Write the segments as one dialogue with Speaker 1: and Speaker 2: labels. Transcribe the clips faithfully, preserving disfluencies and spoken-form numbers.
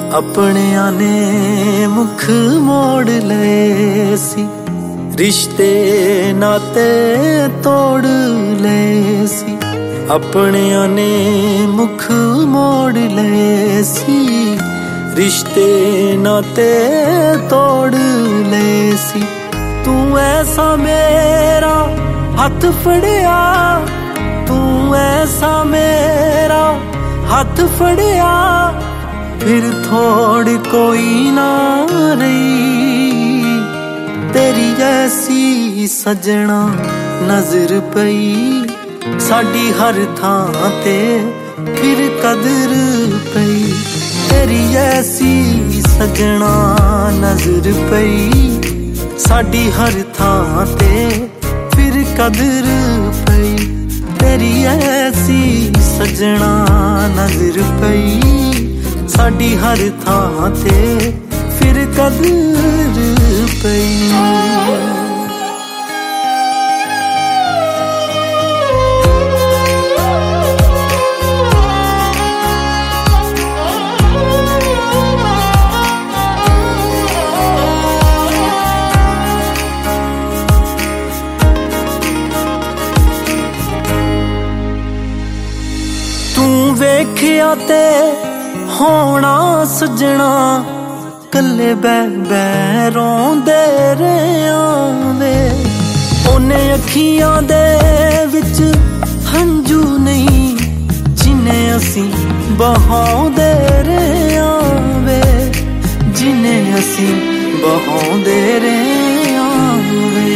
Speaker 1: अपनियां ने मुख मोड़ लए सी, रिश्ते नाते तोड़ लए सी। अपनियां ने मुख मोड़ लए सी, रिश्ते नाते तोड़ लए सी। तू ऐसा मेरा हथ फड़िया, तू ऐसा मेरा हथ फड़िया, फिर थोड़ी कोई ना रही। तेरी जैसी सजना नजर पई, साडी हर थां ते फिर कदर पई। तेरी जैसी सजना नजर पई, साडी हर थां ते फिर कदर पई। तेरी ऐसी सजना नजर पई, साडी हर थां ते फिर कदर पई। तू वेखिया ते होना सजना, कल्ले बै बै रोंदे रहियां वे। ओने अखियां दे विच हंजू नहीं, जिन्हें असी बहाउंदे रहियां वे, जिन्हें असी बहाउंदे रहियां वे।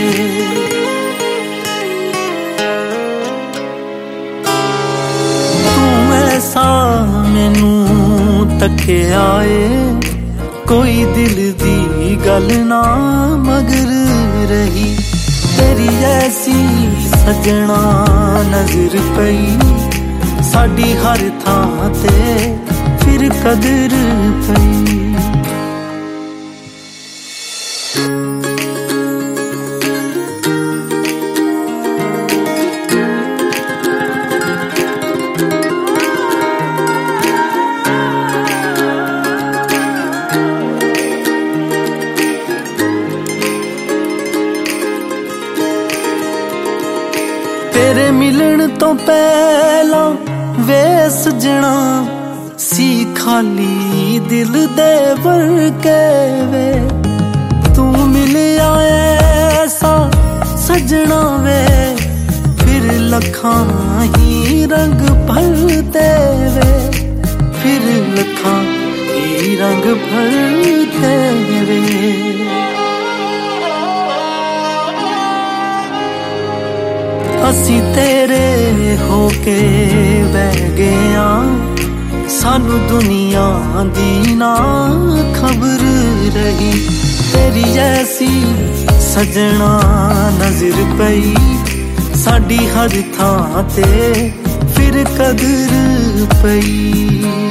Speaker 1: तू ऐसा मैनू तकिया ए, कोई दिल दी गल ना मगर रही। तेरी जैसी सजना नजर पई, साडी हर थां ते फिर कदर पई। तेरे मिलन तो पहला वे सजना, सी खाली दिल दे वर्के वे। तू मिलिया ऐसा सजना वे, फिर लखां ही रंग भरते वे, फिर लखां ही रंग भरते वे। असी तेरे होके बह गया, सानू दुनिया दी ना खबर रही। तेरी जैसी सजना नजर पई, साडी हर थां ते फिर कदर पई।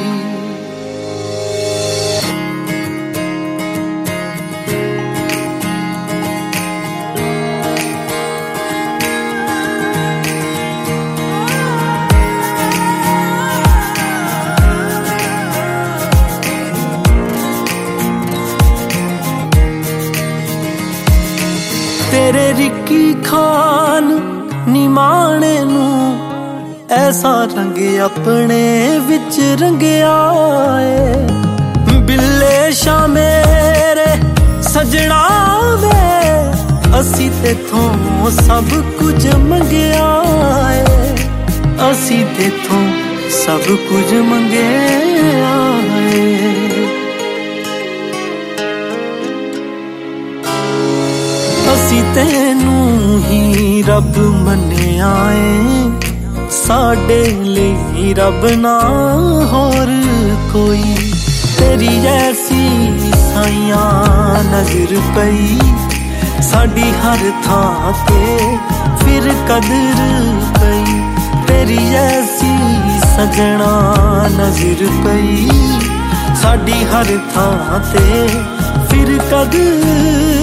Speaker 1: तेरे रिक्की खान निमाणे नू ऐसा रंग अपने विच रंगिया ए। बिल्ले शा मेरे सजना वे, असी तेथों सब कुछ मंगिया ए, असी तेथों सब कुछ मंगिया ए। असी तेनू ही रब मन्निया ए, साडे लई रब ना होर कोई। तेरी जैसी साइयां नजर पई, साडी हर थां ते फिर कदर पई। तेरी जैसी सजना नजर पई, साडी हर थां ते फिर कदर